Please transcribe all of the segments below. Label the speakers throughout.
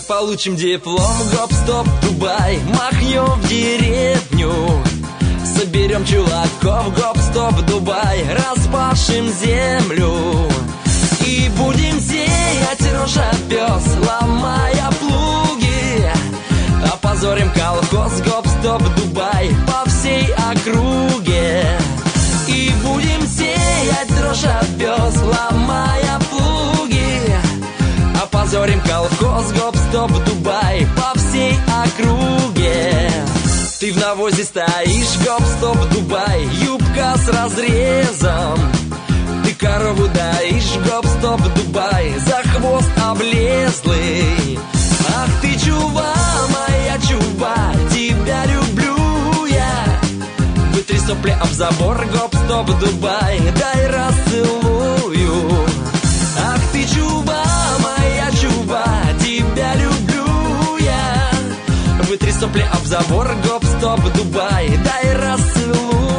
Speaker 1: получим диплом, гоп-стоп, Дубай, махнем в деревню. Соберем чуваков, гоп-стоп, Дубай, распашем землю. И будем сеять рожа пес, ломая плуги. Опозорим колхоз, гоп-стоп, Дубай, по всей округе. И будем сеять рожа пес, ломая плуги. Опозорим колхоз, гоп-стоп, Дубай, по всей округе. Ты в навозе стоишь, гоп-стоп, Дубай, юбка с разрезом. Ты корову доишь, гоп-стоп, Дубай, за хвост облезлый. Ах ты, чува, моя чува, тебя люблю я. Вытри сопли об забор, гоп-стоп, Дубай, дай расцелую. Ах ты, чува, моя чува, тебя люблю я. Вытри сопли об забор, гоп-стоп, Дубай, дай расцелую.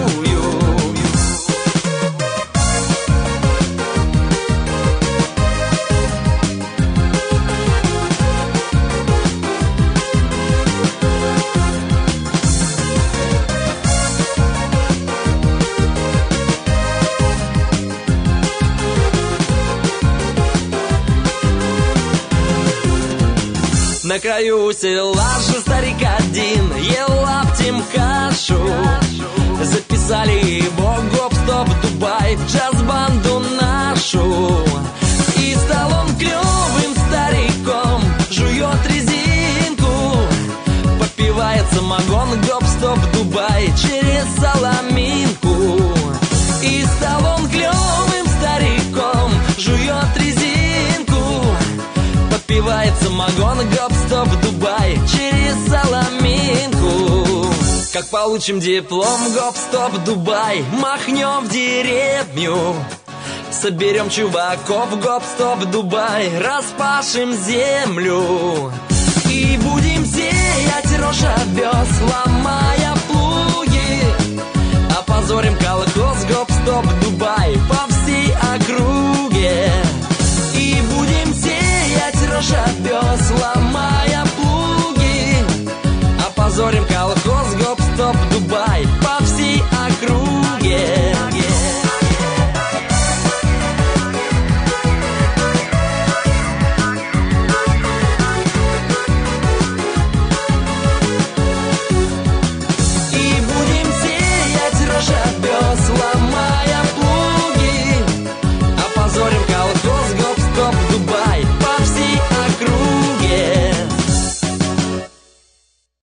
Speaker 1: На краю села же старик один ел лаптем кашу. Записали его, гоп-стоп, Дубай, в джаз-банду нашу. И стал он клевым стариком, жует резинку, попивает самогон, гоп-стоп, Дубай, через соломинку. И стал он клевым стариком, жует резинку, попивает самогон, гоп-стоп, Дубай, через соломинку. Как получим диплом, гоп-стоп, Дубай, махнем в деревню. Соберем чуваков, гоп-стоп, Дубай, распашем землю. И будем сеять рожь овес, ломая